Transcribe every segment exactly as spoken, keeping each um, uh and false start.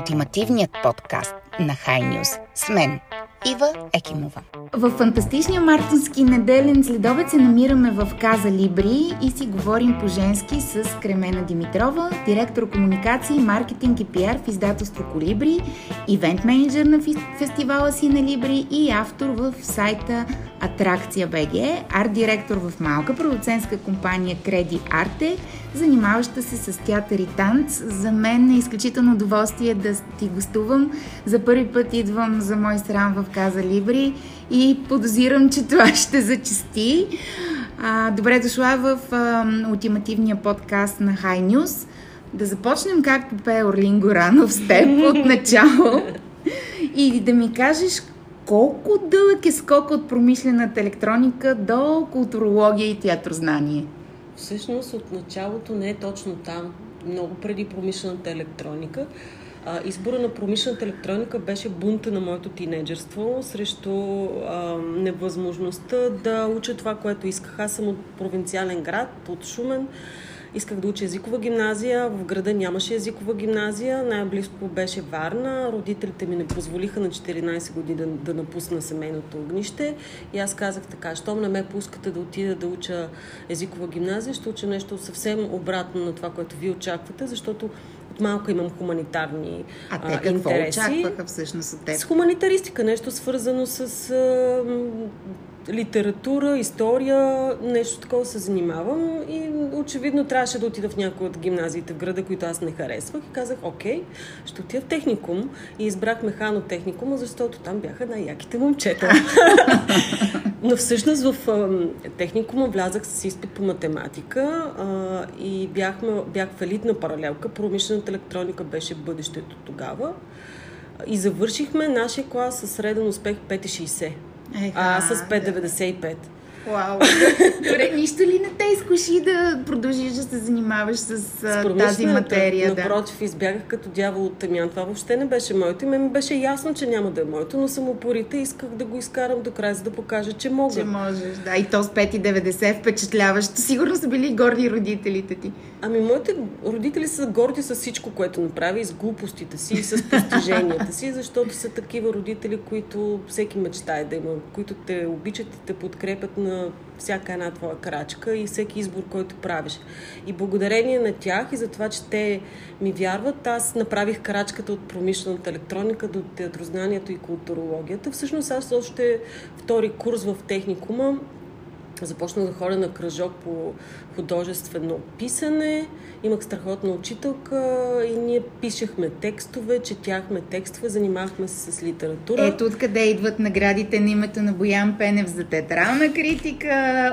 ултимативният подкаст на Хай Нюз с мен, Ива Екимова. В фантастичния мартински неделен следобед се намираме в Каза Либри и си говорим по-женски с Кремена Димитрова, директор комуникации, маркетинг и пиар в издателство Колибри, ивент менеджер на фестивала Сина Либри и автор в сайта Атракция БГ, арт-директор в малка продуцентска компания Креди Арте, занимаваща се с театър и танц. За мен е изключително удоволствие да ти гостувам. За първи път идвам за мой срам в Каза Либри и подозирам, че това ще зачести. А, добре дошла в а, ултимативния подкаст на Хай Нюз. Да започнем както пее Орлин Горанов с теб от начало и да ми кажеш колко дълъг е скок от промишлената електроника до културология и театрознание. Всъщност от началото не е точно там, много преди промишлената електроника. А, избора на промишлената електроника беше бунта на моето тинейджерство срещу а, невъзможността да уча това, което исках. Аз съм от провинциален град, от Шумен. Исках да уча езикова гимназия. В града нямаше езикова гимназия. Най-близко беше Варна. Родителите ми не позволиха на четиринайсет години да, да напусна семейното огнище. И аз казах така, щом не ме пускате да отида да уча езикова гимназия, ще уча нещо съвсем обратно на това, което вие очаквате, защото от малко имам хуманитарни а, те а, какво интереси. очакваха всъщност от теб? С хуманитаристика, нещо свързано с а, литература, история, нещо такова се занимавам и очевидно трябваше да отида в някои от гимназиите в града, които аз не харесвах и казах, окей, ще отида в техникум и избрах механотехникума, защото там бяха най-яките момчета. Но всъщност в а, техникума влязах с изпит по математика а, и бяхме, бях в елитна паралелка. Промишлената електроника беше бъдещето тогава. И завършихме нашия клас със среден успех пет цяло шейсет. Еха, а с пет цяло да. деветдесет и пет. Вау! Добре, нищо ли не те изкуши да продължиш да се занимаваш с, с тази материя? Напротив, да. Избягах като дявол от тамян. Това въобще не беше моето. И ме беше ясно, че няма да е моето, но съм упорита и исках да го изкарам до края, за да покажа, че мога. Че можеш, да. И то с пет цяло деветдесет впечатляващо. Сигурно са били горди родителите ти. Ами, моите родители са горди с всичко, което направи, и с глупостите си, и с постиженията си, защото са такива родители, които всеки мечтае да има, които те обичат и те подкрепят на всяка една твоя крачка и всеки избор, който правиш. И благодарение на тях и за това, че те ми вярват, аз направих крачката от промишлената електроника до театрознанието и културологията. Всъщност аз още втори курс в техникума започнах да ходя на кръжок по художествено писане. Имах страхотна учителка и ние пишехме текстове, четяхме текстове, занимавахме се с литература. Ето откъде идват наградите на името на Боян Пенев за театрална критика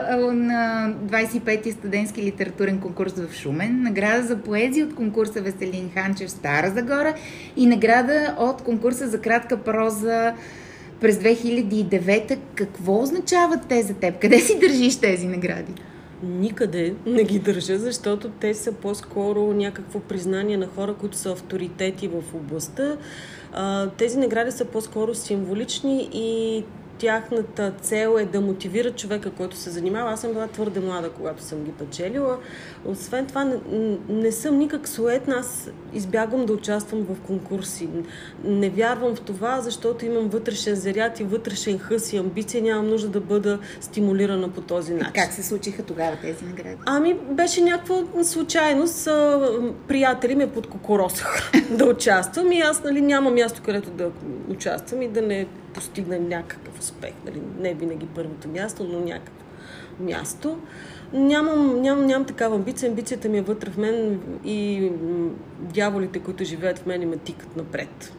на двайсет и пети студентски литературен конкурс в Шумен, награда за поезия от конкурса Веселин Ханчев в Стара Загора и награда от конкурса за кратка проза през две хиляди и девета. Какво означават те за теб? Къде си държиш тези награди? Никъде не ги държа, защото те са по-скоро някакво признание на хора, които са авторитети в областта. Тези награди са по-скоро символични и тяхната цел е да мотивира човека, който се занимава. Аз съм била твърде млада, когато съм ги печелила. Освен това, не, не съм никак суетна. Аз избягвам да участвам в конкурси. Не вярвам в това, защото имам вътрешен заряд и вътрешен хъс и амбиция. Нямам нужда да бъда стимулирана по този начин. Как се случиха тогава тези награди? Ами, беше някаква случайност. Приятели ме подкокоросаха да участвам и аз, нали, няма място, където да участвам и да не постигна някакъв успех. Нали? Не винаги първото място, но някакво място. Нямам, нямам, нямам такава амбиция. Амбицията ми е вътре в мен и дяволите, които живеят в мен, и ме тикат напред.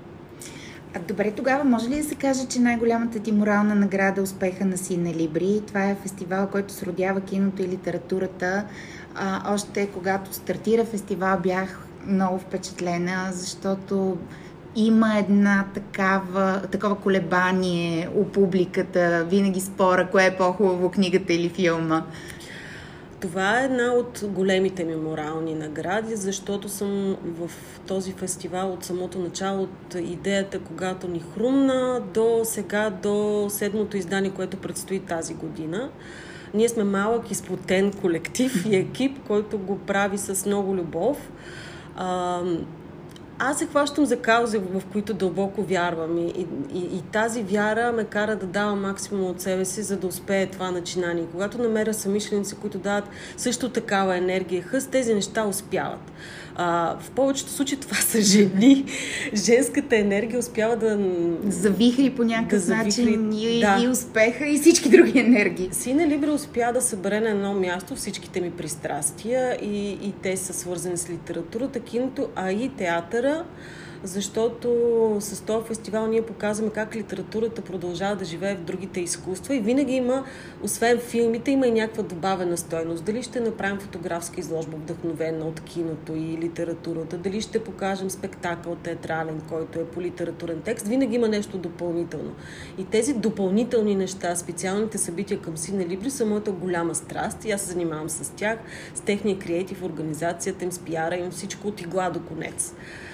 А добре, тогава може ли да се каже, че най-голямата ти морална награда е успеха на Сина Либри? Това е фестивал, който сродява киното и литературата. А, още когато стартира фестивал, бях много впечатлена, защото има една такава, такова колебание у публиката, винаги спора, кое е по-хубаво, книгата или филма. Това е една от големите ми морални награди, защото съм в този фестивал от самото начало, от идеята, когато ни хрумна, до сега, до седмото издание, което предстои тази година. Ние сме малък, изплотен колектив и екип, който го прави с много любов. А, Аз се хващам за каузи, в които дълбоко вярвам и, и, и тази вяра ме кара да давам максимум от себе си, за да успее това начинание. Когато намеря съмишленици, които дават също такава енергия, хъс, тези неща успяват. А, в повечето случаи това са жени. Женската енергия успява да... Завихри по някакъв да начин и, да. и успеха и всички други енергии. Синя Либра успя да събере на едно място всичките ми пристрастия и, и те са свързани с литературата, киното, а и театъра, защото с този фестивал ние показваме как литературата продължава да живее в другите изкуства и винаги има, освен филмите, има и някаква добавена стойност. Дали ще направим фотографска изложба, вдъхновена от киното и литературата, дали ще покажем спектакъл театрален, който е по литературен текст, винаги има нещо допълнително. И тези допълнителни неща, специалните събития към Синя Либри са моята голяма страст и аз се занимавам с тях, с техния креатив, организацията им, с пиара им, всичко от игла до конец.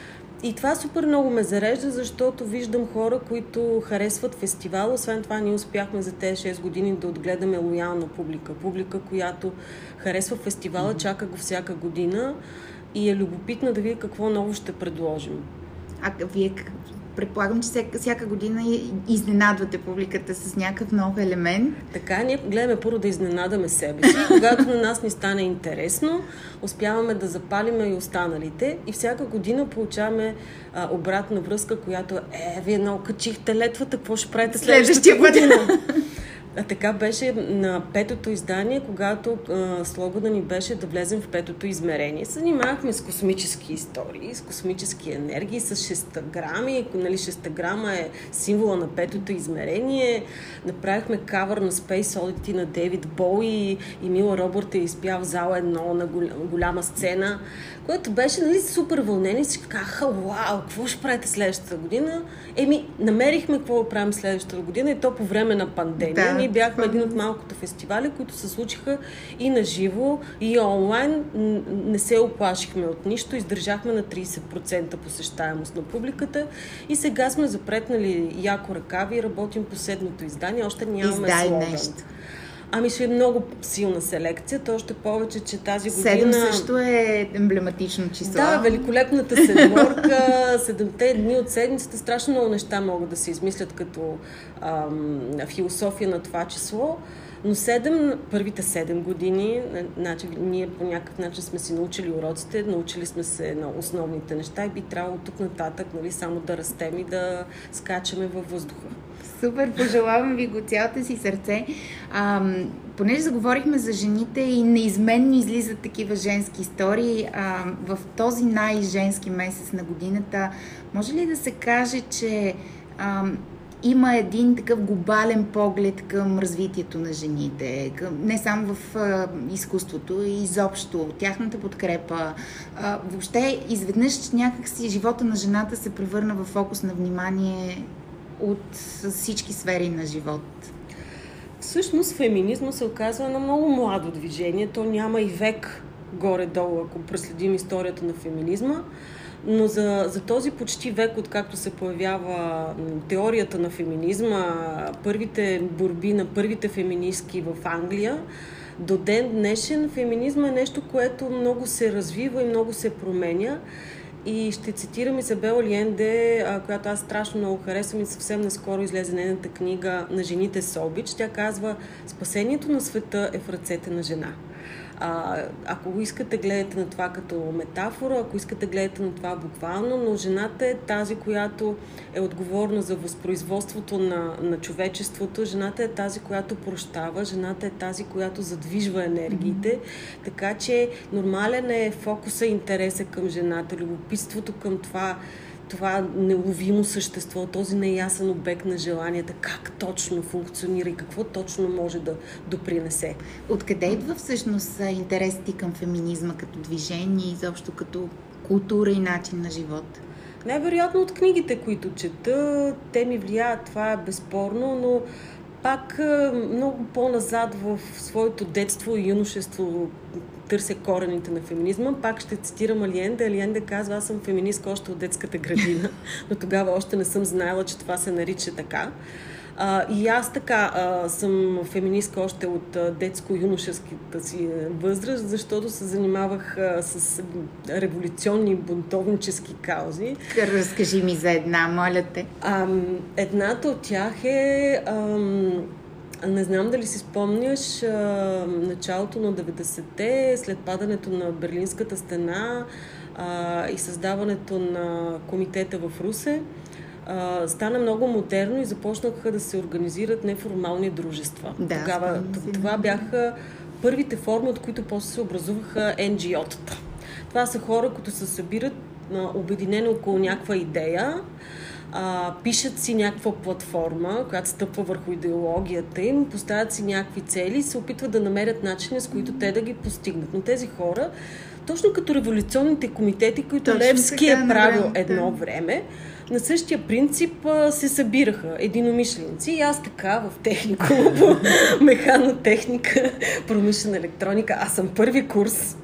И това супер много ме зарежда, защото виждам хора, които харесват фестивал. Освен това, ние успяхме за тези шест години да отгледаме лоялна публика. Публика, която харесва фестивала, чака го всяка година и е любопитна да види какво ново ще предложим. А вие предполагам, че всяка, всяка година изненадвате публиката с някакъв нов елемент. Така, ние гледаме първо да изненадаме себе си. Когато на нас ни стане интересно, успяваме да запалиме и останалите. И всяка година получаваме а, обратна връзка, която е, вие наукачихте летвата, какво ще правите следващата година? А така беше на петото издание, когато а, слогана ни беше да влезем в петото измерение. Се занимавахме с космически истории, с космически енергии, с шестаграми. Нали, шестаграма е символа на петото измерение. Направихме кавър на Space Oddity на Дейвид Боуи и Мила Робърт е изпя в зала едно на голяма сцена, което беше, нали, супер вълнение. Всички казаха, вау, какво ще правите следващата година? Еми, намерихме какво правим следващата година и то по време на пандемия. Да. Ние бяхме един от малкото фестивали, които се случиха и на живо, и онлайн. Не се оплашихме от нищо, издържахме на трийсет процента посещаемост на публиката и сега сме запретнали яко ръкави и работим по седмото издание. Още нямаме Издай слоган. Нещо. Ами ще е много силна селекция, то още повече, че тази година... Седем също е емблематично число. Да, великолепната седморка, седемте дни от седмицата, страшно много неща могат да се измислят като ам, философия на това число, но седем, първите седем години, значи, ние по някакъв начин сме си научили уроците, научили сме се на основните неща и би трябвало тук нататък, нали, само да растем и да скачаме във въздуха. Супер, пожелавам ви го цялото си сърце. А, понеже заговорихме за жените и неизменно излизат такива женски истории, а, в този най-женски месец на годината, може ли да се каже, че а, има един такъв глобален поглед към развитието на жените, към, не само в а, изкуството, и изобщо тяхната подкрепа. А, въобще, изведнъж някакси живота на жената се превърна в фокус на внимание от всички сфери на живот. Всъщност феминизма се оказва на много младо движение. То няма и век горе-долу, ако преследим историята на феминизма. Но за, за този почти век, откакто се появява теорията на феминизма, първите борби на първите феминистки в Англия, до ден днешен феминизма е нещо, което много се развива и много се променя. И ще цитирам Изабел Алиенде, която аз страшно много харесвам и съвсем наскоро излезе нейната книга "На жените с обич". Тя казва: спасението на света е в ръцете на жена. А, ако искате гледате на това като метафора, ако искате гледате на това буквално, но жената е тази, която е отговорна за възпроизводството на, на човечеството, жената е тази, която прощава, жената е тази, която задвижва енергиите, mm-hmm. така че нормален е фокуса и интереса към жената, любопитството към това, това неуловимо същество, този неясен обект на желанията, как точно функционира и какво точно може да допринесе. Откъде идва всъщност интересът ти към феминизма като движение, изобщо като култура и начин на живот? Най-вероятно от книгите, които чета, те ми влияят, това е безспорно, но пак много по-назад в своето детство и юношество търся корените на феминизма. Пак ще цитирам Алиенде. Алиенде казва: аз съм феминистка още от детската градина, но тогава още не съм знаела, че това се нарича така. А, и аз така а, съм феминистка още от а, детско-юношеската си възраст, защото се занимавах а, с революционни бунтовнически каузи. Разкажи ми за една, моля те. А, едната от тях е... Ам, Не знам дали си спомняш, а, началото на деветдесетте, след падането на Берлинската стена а, и създаването на комитета в Русе, а, стана много модерно и започнаха да се организират неформални дружества. Да, Тогава това бяха първите форми, от които после се образуваха ен джи о-тата. Това са хора, които се събират а, обединени около някаква идея, Uh, пишат си някаква платформа, която стъпва върху идеологията им, поставят си някакви цели и се опитват да намерят начини, с които те да ги постигнат. Но тези хора, точно като революционните комитети, които точно Левски е правил време, едно да. време, на същия принцип uh, се събираха единомишленици и аз така в техникум, механотехника, промишлена електроника, аз съм първи курс.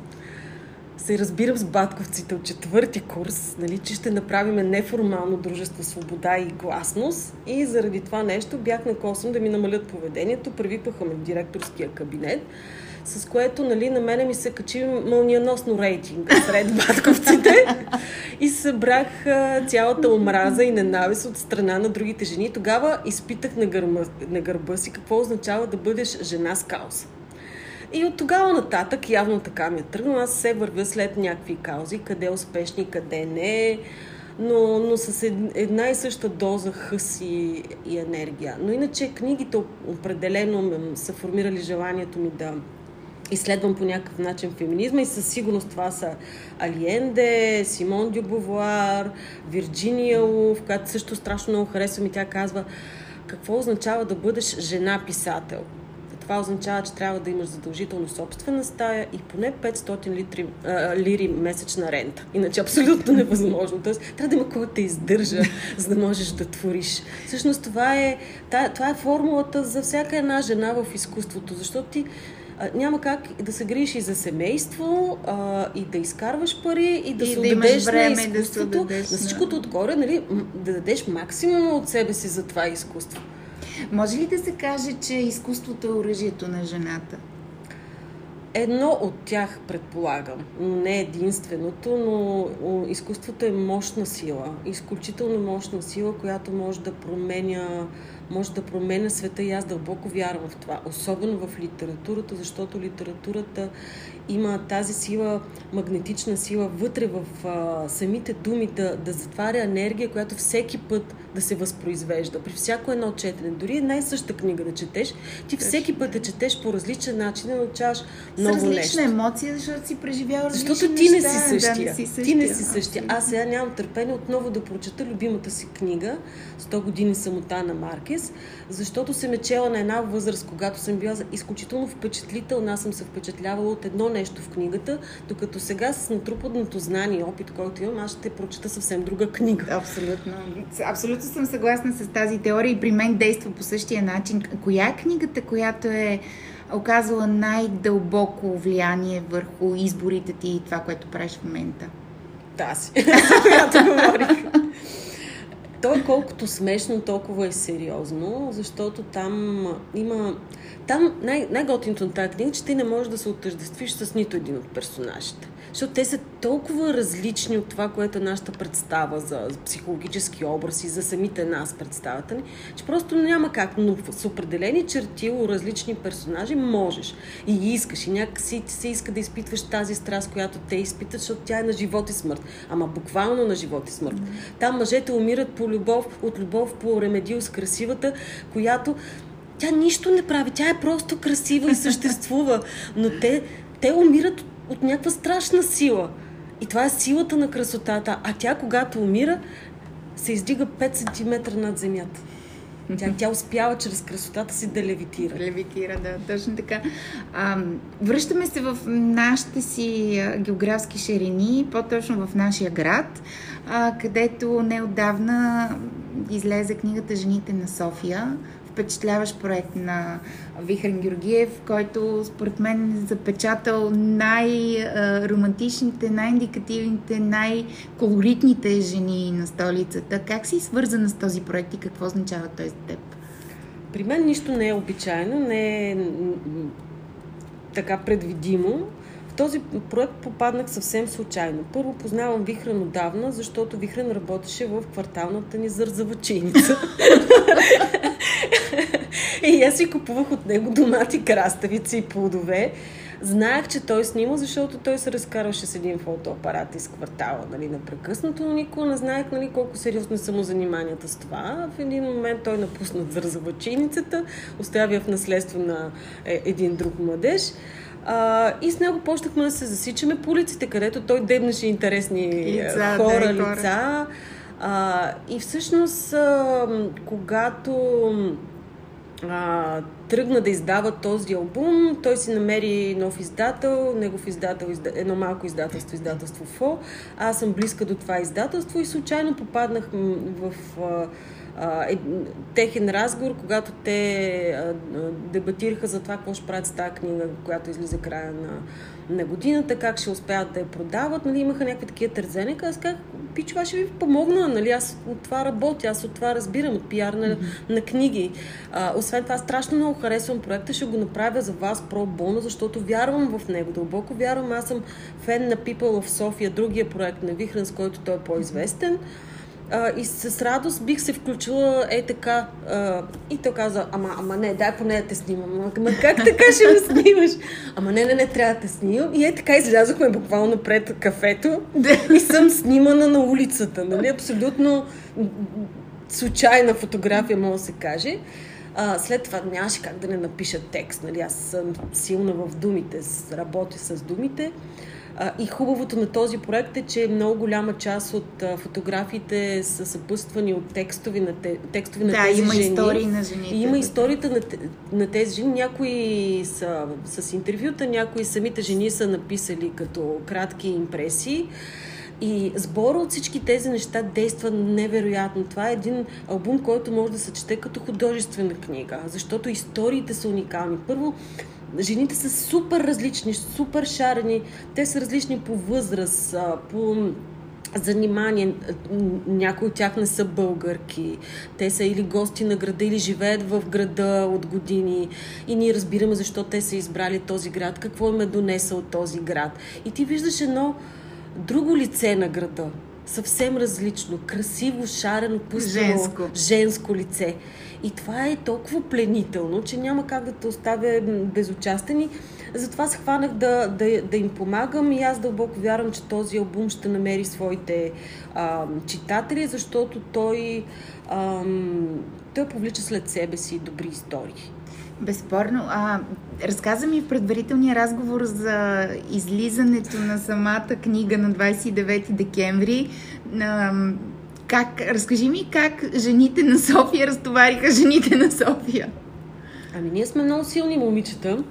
Се разбирам с батковците от четвърти курс, нали, че ще направим неформално дружество свобода и гласност и заради това нещо бях на косъм да ми намалят поведението. Привикваха ме в директорския кабинет, с което нали, на мене ми се качи мълниеносно рейтинг сред батковците и събрах цялата омраза и ненавист от страна на другите жени. Тогава изпитах на гърба, на гърба си какво означава да бъдеш жена с кауза. И от тогава нататък, явно така ми е тръгнало, аз се вървя след някакви каузи, къде е успешни, къде не, но, но с една и съща доза хъс и, и енергия. Но иначе книгите определено ме са формирали желанието ми да изследвам по някакъв начин феминизма и със сигурност това са Алиенде, Симон дю Бувуар, Вирджиния Улф, която също страшно много харесвам и тя казва какво означава да бъдеш жена-писател. Това означава, че трябва да имаш задължително собствена стая и поне петстотин литри, а, лири месечна рента. Иначе абсолютно невъзможно. Тоест, трябва да има кой да те издържа, за да можеш да твориш. Всъщност това е, това е формулата за всяка една жена в изкуството, защото ти а, няма как да се грижиш и за семейство, а, и да изкарваш пари, и да и се да отдадеш на изкуството, да на всичкото отгоре, нали, да дадеш максимум от себе си за това изкуство. Може ли да се каже, че изкуството е оръжието на жената? Едно от тях предполагам, но не единственото, но изкуството е мощна сила, изключително мощна сила, която може да променя, може да променя света и аз дълбоко вярвам в това, особено в литературата, защото литературата има тази сила, магнетична сила вътре в а, самите думи да, да затваря енергия, която всеки път да се възпроизвежда. При всяко едно четене, дори една и съща книга да четеш, ти всеки път да четеш по различен начин, да научаваш много нещо. С различна нещо. Емоция, защото си преживява различни защото ти неща. Не си същия. Да, не си същия. Ти не си същия. Аз сега нямам търпение отново да прочета любимата си книга сто години самота на Маркес, защото съм е чела на една възраст, когато съм била изключително впечатлителна, аз съм се впечатлявала от едно нещо в книгата, докато сега с натрупаното знание и опит, който имам, аз ще прочета съвсем друга книга. Абсолютно. Абсолютно съм съгласна с тази теория и при мен действа по същия начин. Коя е книгата, която е оказала най-дълбоко влияние върху изборите ти и това, което правиш в момента? Тази, която говорих. То е колкото смешно, толкова е сериозно, защото там има... Там най- най-готиното на тази книга, че ти не можеш да се отъждествиш с нито един от персонажите. Защото те са толкова различни от това, което е нашата представа за психологически образи, за самите нас представата ни, че просто няма как, но с определени черти, различни персонажи можеш и искаш и някакси се иска да изпитваш тази страст, която те изпитат, защото тя е на живот и смърт. Ама буквално на живот и смърт. Mm-hmm. Там мъжете умират по любов, от любов по Ремедил с красивата, която тя нищо не прави, тя е просто красива и съществува, но те, те умират от някаква страшна сила. И това е силата на красотата. А тя, когато умира, се издига пет сантиметра над земята. Тя, тя успява чрез красотата си да левитира. Левитира, да, точно така. А, връщаме се в нашите си а, географски ширини, по-точно в нашия град, а, където неотдавна излезе книгата "Жените на София". Впечатляващ проект на Вихрен Георгиев, който според мен е запечатал най-романтичните, най-индикативните, най-колоритните жени на столицата. Как си свързана с този проект и какво означава той за теб? при мен нищо не е обичайно, не е така предвидимо. В този проект попаднах съвсем случайно. Първо познавам Вихрен отдавна, защото Вихрен работеше в кварталната ни зързавачиница. И аз си купувах от него домати, краставици и плодове. Знаех, че той снима, защото той се разкарваше с един фотоапарат из квартала, нали, непрекъснато, но никога не знаех, нали, колко сериозни са му заниманията с това. В един момент той напусна зързавачиницата, оставя в наследство на е, един друг младеж. А, и с него почнахме да се засичаме по улиците, където той дебнеше интересни лица, хора, да, лица. А, и всъщност, а, когато а, тръгна да издава този албум, той си намери нов издател, негов издател, едно малко издателство, издателство ФО. Аз съм близка до това издателство и случайно попаднах в а, е, техен разговор, когато те а, дебатираха за това какво ще правят с тази книга, която излиза края на, на годината, как ще успеят да я продават. Нали, имаха някакви такива тързения. Аз казах, пичова, ще ви помогна. Нали, аз от това работя, аз от това разбирам, от пиар на, mm-hmm. на книги. А, освен това, страшно много харесвам проекта, ще го направя за вас про боно, защото вярвам в него. Дълбоко вярвам. Аз съм фен на People of Sofia, другия проект на Вихрен, с който той е по-известен. Uh, и с радост бих се включила е така. Uh, и той каза, ама, ама не, дай поне да те снимам. Ама как така ще ме снимаш? Ама не, не, не, трябва да те снимам. И е така излязохме буквално пред кафето и съм снимана на улицата. Нали? Абсолютно случайна фотография, може да се каже. Uh, след това нямаше как да не напиша текст. Нали? Аз съм силна в думите, работя с думите. И хубавото на този проект е, че много голяма част от фотографиите са съпътствани от текстови на, те, текстови на да, тези жени. Да, има истории на жените. И има историята на, на тези жени. Някои са с интервюта, някои самите жени са написали като кратки импресии. И сбора от всички тези неща действа невероятно. Това е един албум, който може да се чете като художествена книга, защото историите са уникални. Първо, жените са супер различни, супер шарени. Те са различни по възраст, по занимание. Някои от тях не са българки. Те са или гости на града, или живеят в града от години. И ние разбираме защо те са избрали този град, какво им е донесъл този град. И ти виждаш едно друго лице на града. Съвсем различно. Красиво, шарено, пустено, женско. женско лице. И това е толкова пленително, че няма как да те оставя безучастен. И затова се хванах да, да, да им помагам и аз дълбоко вярвам, че този албум ще намери своите а, читатели, защото той, а, той повлича след себе си добри истории. Безспорно. А, разказа ми в предварителния разговор за излизането на самата книга на двадесет и девети декември. А, как, разкажи ми как жените на София разтовариха жените на София. Ами ние сме много силни момичета.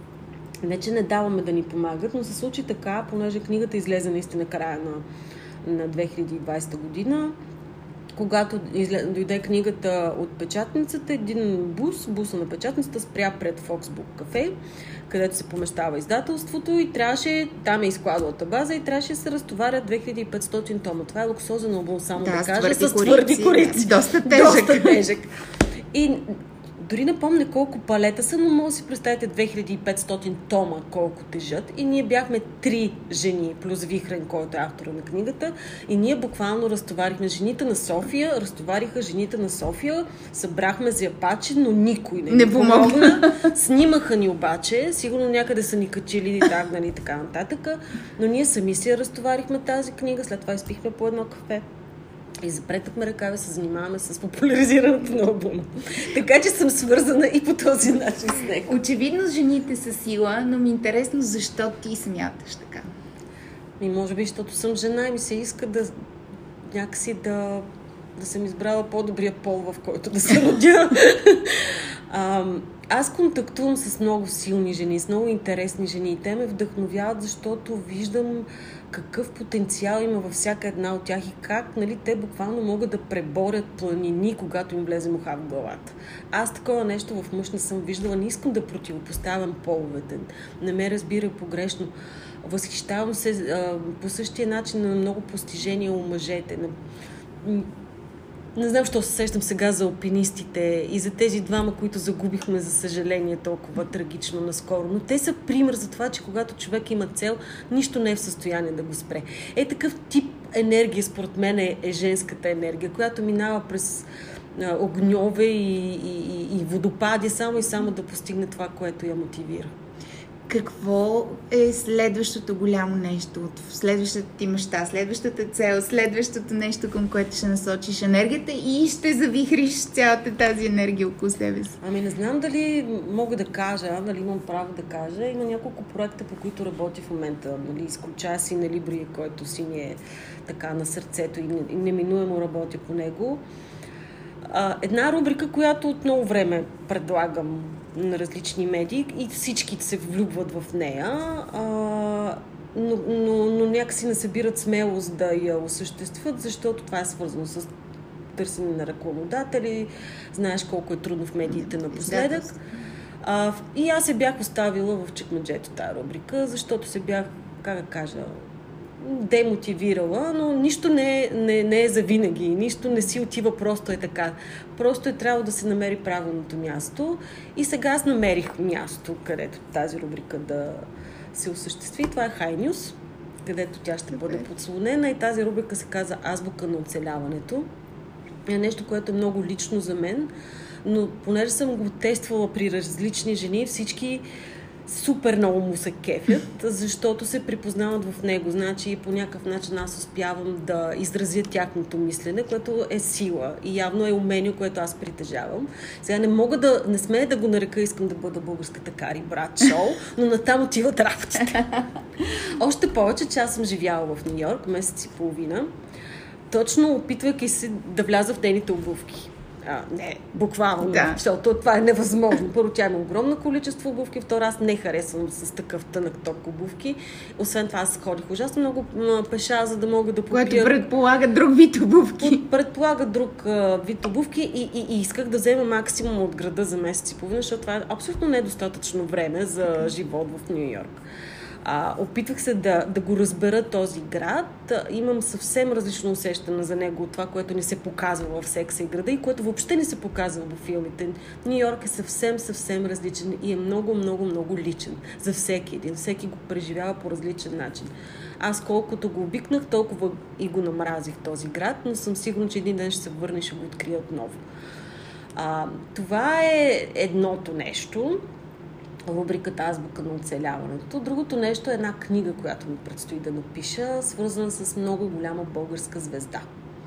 Не, че не даваме да ни помагат, но се случи така, понеже книгата излезе наистина края на, на две хиляди и двадесета година. Когато дойде книгата от печатницата, един бус, буса на печатницата, спря пред Фоксбук кафе, където се помещава издателството и трябваше, там е изкладвата база и трябваше да се разтоварят две хиляди и петстотин тома. Това е луксозен албум, само да, да кажа, с твърди корици. Доста тежък. Доста тежък. И дори не помня колко палета са, но може да си представите две хиляди и петстотин тома колко тежат. И ние бяхме три жени, плюс Вихрен, който е автора на книгата. И ние буквално разтоварихме жените на София, разтовариха жените на София, събрахме зяпачи, но никой не, не помогна. Снимаха ни обаче, сигурно някъде са ни качили, тагнали и така нататък. Но ние сами си разтоварихме тази книга, след това изпихме по едно кафе. И запретахме ръкави, се занимаваме с популяризирането на албума. Така че съм свързана и по този начин с него. Очевидно жените са сила, но ми е интересно защо ти смяташ така. И може би, защото съм жена и ми се иска да някакси да, да съм избрала по-добрия пол, в който да се родя. а, аз контактувам с много силни жени, с много интересни жени и те ме вдъхновяват, защото виждам какъв потенциал има във всяка една от тях и как, нали, те буквално могат да преборят планини, когато им влезе муха в главата. Аз такова нещо в мъж не съм виждала, не искам да противопоставям половете. Не ме разбира погрешно. Възхищавам се а, по същия начин на много постижения у мъжете. Не знам, що се сещам сега за алпинистите и за тези двама, които загубихме, за съжаление, толкова трагично наскоро. Но те са пример за това, че когато човек има цел, нищо не е в състояние да го спре. Е, такъв тип енергия, според мен, е, е женската енергия, която минава през а, огньове и, и, и водопади, само и само да постигне това, което я мотивира. Какво е следващото голямо нещо от следващата ти мечта, следващата цел, следващото нещо, към което ще насочиш енергията и ще завихриш цялата тази енергия около себе си? Ами не знам дали мога да кажа, дали имам право да кажа. Има няколко проекта, по които работя в момента. Нали, изключая си на Либри, който си ни е така на сърцето и неминуемо работя по него. А, една рубрика, която от много време предлагам на различни медии и всички се влюбват в нея, а, но, но, но някакси не събират смелост да я осъществят, защото това е свързано с търсене на рекламодатели. Знаеш колко е трудно в медиите напоследък. А, и аз се бях оставила в чекмеджето тази рубрика, защото се бях, как да кажа, демотивирала, но нищо не е, не, не е завинаги, нищо не си отива просто е така. Просто е трябвало да се намери правилното място и сега аз намерих място, където тази рубрика да се осъществи. Това е High News, където тя ще бъде подслонена и тази рубрика се казва Азбука на оцеляването. Е нещо, което е много лично за мен, но понеже съм го тествала при различни жени, всички супер много му се кефят, защото се припознават в него. Значи по някакъв начин аз успявам да изразя тяхното мислене, което е сила и явно е умение, което аз притежавам. Сега не мога да, не смея да го нарека, искам да бъда българската Кари Брат шоу, но натам отиват работите. Още повече, че аз съм живяла в Ню Йорк месец и половина, точно опитвайки се да вляза в нейните обувки. А, не, буквално, да. Защото това е невъзможно. Първо, тя има огромно количество обувки, второ, аз не харесвам с такъв тънък ток обувки. Освен това, аз ходих ужасно много пеша, за да мога да попия. Което предполага друг вид обувки. Предполага друг а, вид обувки и, и, и исках да взема максимум от града за месец и половина, защото това е абсолютно недостатъчно време за живот в Ню Йорк. А, опитвах се да, да го разбера този град. Имам съвсем различно усещане за него от това, което ни се показва в Секса и града и което въобще не се показва в филмите. Ню Йорк е съвсем, съвсем различен и е много, много, много личен за всеки един. Всеки го преживява по различен начин. Аз колкото го обикнах, толкова и го намразих този град, но съм сигурна, че един ден ще се върне и ще го открия отново. А, това е едното нещо. Рубриката Азбука на оцеляването. Другото нещо е една книга, която ми предстои да напиша, свързана с много голяма българска звезда.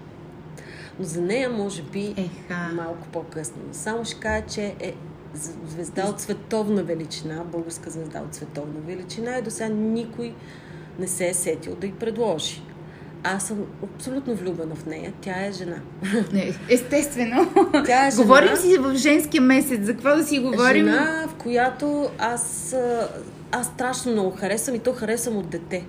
Но за нея, може би, Еха. малко по-късно. Само ще кажа, че е звезда от световна величина, българска звезда от световна величина и до сега никой не се е сетил да й предложи. Аз съм абсолютно влюбена в нея. Тя е жена. Естествено. Тя е жена. Говорим си в женския месец. За какво да си говорим? Жена, в която аз, аз страшно много харесвам и то харесвам от дете.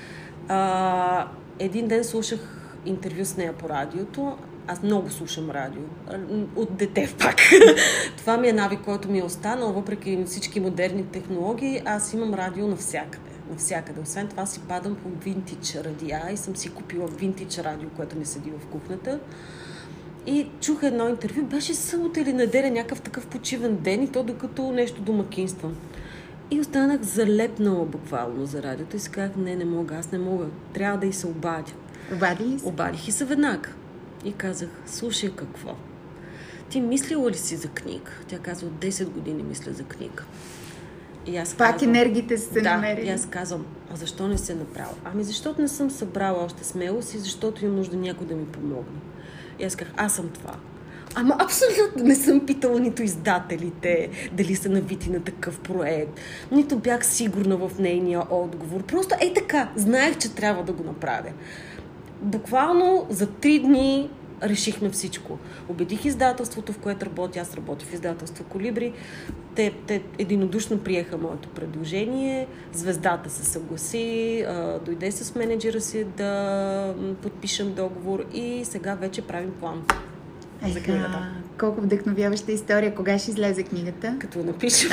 А, един ден слушах интервю с нея по радиото. Аз много слушам радио. От дете пак. Това ми е навик, който ми е останал. Въпреки всички модерни технологии, аз имам радио навсякъде. Навсякъде. Освен това си падам по винтидж радиа и съм си купила винтидж радио, което ми седи в кухнята. И чух едно интервю, беше събота или неделя, някакъв такъв почивен ден и то докато нещо домакинствам. И останах залепнала буквално за радиото и си казах, не, не мога, аз не мога. Трябва да й се обадя. Обади ли се? Обадих и се веднага. И казах, слушай какво. Ти мислила ли си за книга? Тя казва, от десет години мисля за книга. И аз Пак казвам, енергите са се да, намерили. И аз казвам, а защо не се направя? Ами защото не съм събрала още смелост и защото имам нужда някой да ми помогне. И аз казах, аз съм това. Ама абсолютно не съм питала нито издателите, дали са навити на такъв проект. Нито бях сигурна в нейния отговор. Просто ей така, знаех, че трябва да го направя. Буквално за три дни решихме всичко. Убедих издателството, в което работя. Аз работя в издателство Колибри. Те, те единодушно приеха моето предложение. Звездата се съгласи, дойде с менеджера си да подпишем договор и сега вече правим план за книгата. Колко вдъхновяваща история. Кога ще излезе книгата? Като напишем.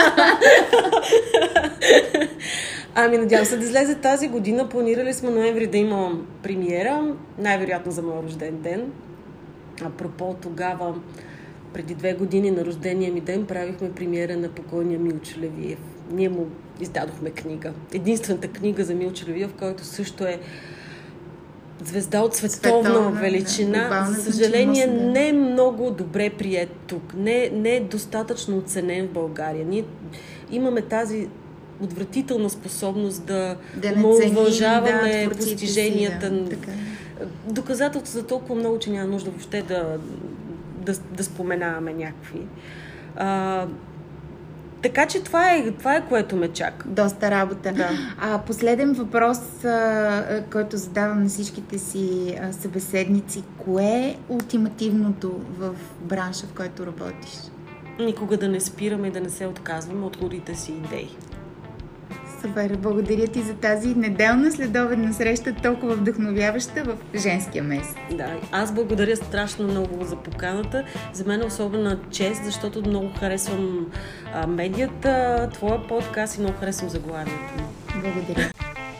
Ами, надявам се да излезе тази година. Планирали сме ноември да имам премиера, най-вероятно за моя рожден ден. Апропо, тогава, преди две години на рождения ми ден, правихме премиера на покойния Милчо Левиев. Ние му издадохме книга. Единствената книга за Милчо Левиев, който също е звезда от световна, световна величина. За съжаление, да. Не е много добре приет тук. Не, не е достатъчно оценен в България. Ние имаме тази отвратителна способност да, да уважаваме да, постиженията. Си, да. Доказателства за толкова много, че няма нужда въобще да, да, да споменаваме някакви. А, така че това е, това е което ме чака. Доста работа. Да. А, последен въпрос, а, който задавам на всичките си а, събеседници. Кое е ултимативното в бранша, в който работиш? Никога да не спираме и да не се отказваме от хорите си идеи. Супер, благодаря ти за тази неделна следобедна среща, толкова вдъхновяваща в женския месец. Да, аз благодаря страшно много за поканата. За мен е особена чест, защото много харесвам а, медията, твоя подкаст и много харесвам заглавието. Благодаря.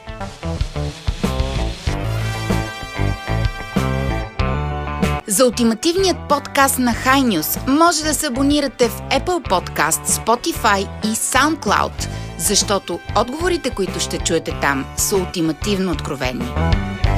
За ултимативният подкаст на High News може да се абонирате в Apple Podcast, Spotify и SoundCloud, защото отговорите, които ще чуете там, са ултимативно откровени.